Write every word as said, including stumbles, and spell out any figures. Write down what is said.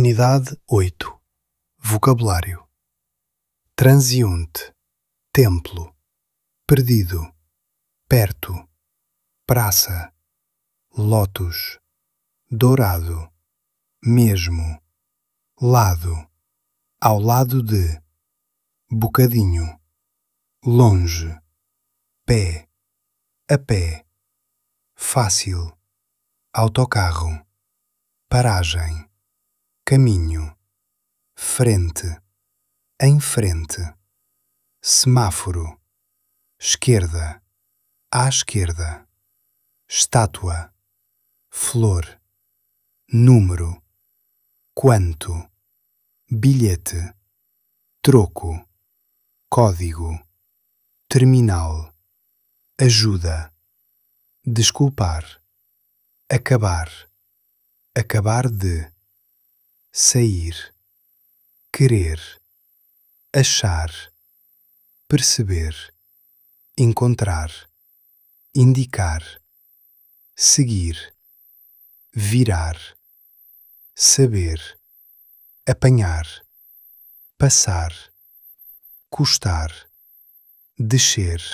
Unidade oito. Vocabulário: transeunte, templo, perdido, perto, praça, lótus, dourado, mesmo, lado, ao lado de, bocadinho, longe, pé, a pé, fácil, autocarro, paragem, caminho, frente, em frente, semáforo, esquerda, à esquerda, estátua, flor, número, quanto, bilhete, troco, código, terminal, ajuda, desculpar, acabar, acabar de, sair, querer, achar, perceber, encontrar, indicar, seguir, virar, saber, apanhar, passar, custar, descer.